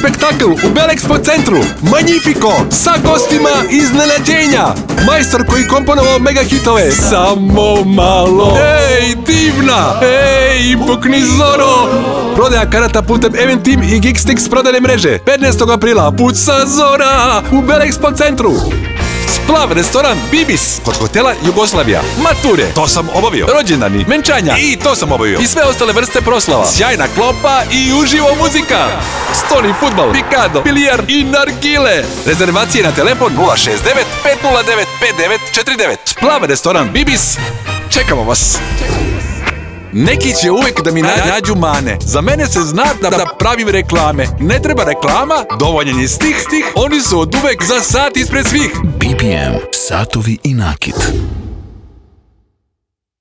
spektakl u Belexpo centru. Magnifico, sa gostima iznenađenja. Majstor koji komponovao mega hitove. Samo malo. Ej, divna. Ej, pukni Zoro. Prodaja karata putem Eventim i Geekstix prodajne mreže. 15. aprila, puca Zora u Belexpo centru. Splav, restoran Bibis, kod hotela Jugoslavija. Mature, to sam obavio. Rođendani, venčanja, i to sam obavio. I sve ostale vrste proslava. Sjajna klopa i uživo muzika. Stoni fudbal, pikado, bilijar i nargile. Rezervacije na telefon 069 509 5949. Splav, restoran Bibis. Čekamo vas. Neki će uvijek da mi nađu mane. Za mene se zna da pravim reklame. Ne treba reklama, dovoljan je stih. Oni su od uvek za sat ispred svih. BPM, satovi i nakit.